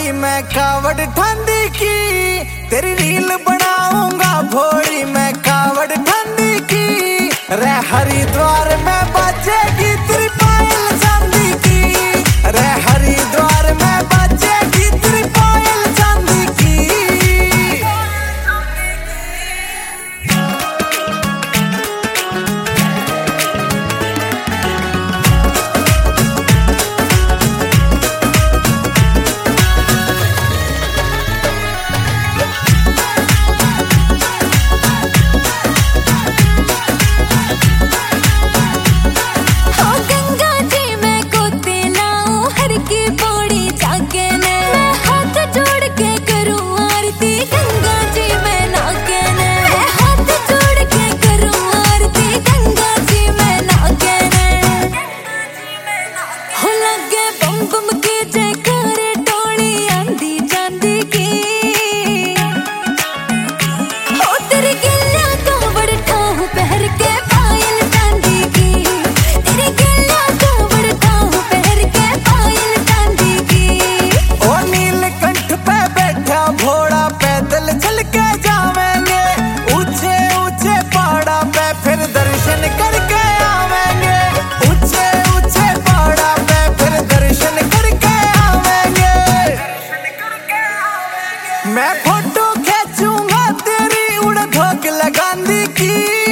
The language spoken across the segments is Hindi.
भोड़ी मैं कावड़ ठंडी की, तेरी रील बनाऊंगा भोड़ी मैं कावड़ ठंडी की। रे हरिद्वार में बजेगी तेरी पायल चांदी की, रे हरिद्वार में बजेगी तेरी पायल चांदी की। मैं फोटो खींचूंगा तेरी उड़ धोक लगांदी की,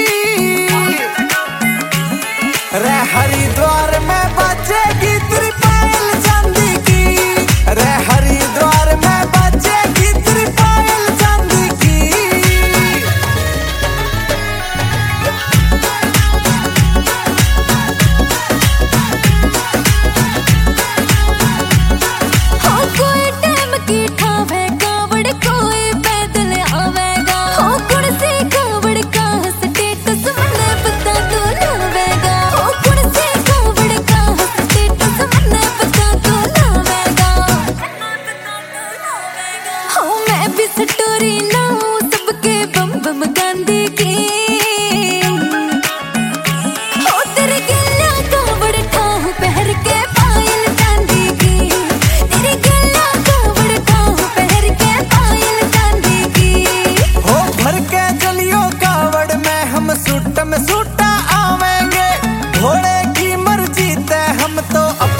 रे हरिद्वार में बजेगी तेरी पायल चांदी की, रे हरिद्वार में बजेगी तेरी पायल चांदी की। हो कोई टाइम की ठावे कोई पैदल आवेगा, हो कुर्सी कावड़ का स्टेटस मने पता तो लावेगा, हो कुर्सी कावड़ का स्टेटस मने पता तो लावेगा। हो मैं भी स्टोरी लाऊं सबके बम बम गांधी की, हो तेरे गला कावड़ ठाहू पहर के पायल चांदी की, तेरे गला कावड़ ठाहू पहर के पायल चांदी की। हो भर के चलियो कावड़ में हम सूट में सूटा आवेंगे, घोड़े की मर्जी ते हम तो